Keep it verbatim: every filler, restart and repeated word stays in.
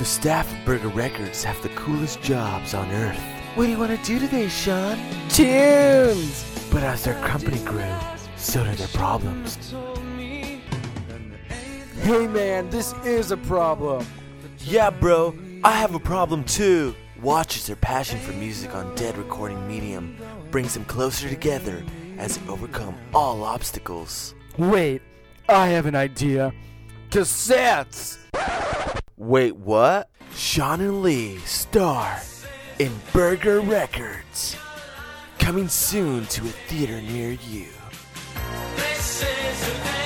The staff at Burger Records have the coolest jobs on earth. What do you want to do today, Sean? Tunes! But as their company grew, so did their problems. Hey man, this is a problem. Yeah, bro, I have a problem too. Watch as their passion for music on Dead Recording Medium brings them closer together as they overcome all obstacles. Wait, I have an idea. Cassettes! Wait, what? Sean and Lee star in Burger Records. Coming soon to a theater near you. This is